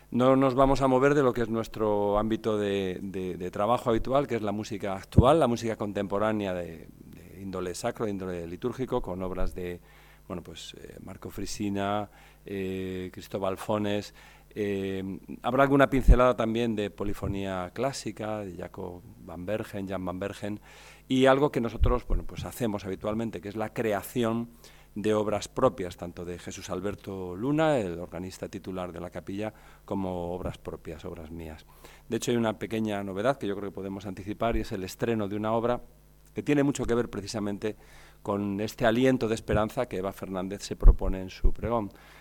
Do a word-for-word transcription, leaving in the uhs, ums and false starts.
No nos vamos a mover de lo que es nuestro ámbito de, de, de trabajo habitual, que es la música actual, la música contemporánea de, de índole sacro, de índole litúrgico, con obras de, bueno, pues eh, Marco Frisina, eh, Cristóbal Fones. Eh, habrá alguna pincelada también de polifonía clásica, de Jacob van Bergen, Jan van Bergen, y algo que nosotros, bueno, pues hacemos habitualmente, que es la creación de obras propias, tanto de Jesús Alberto Luna, el organista titular de la capilla, como obras propias, obras mías. De hecho, hay una pequeña novedad que yo creo que podemos anticipar, y es el estreno de una obra que tiene mucho que ver precisamente con este aliento de esperanza que Eva Fernández se propone en su pregón.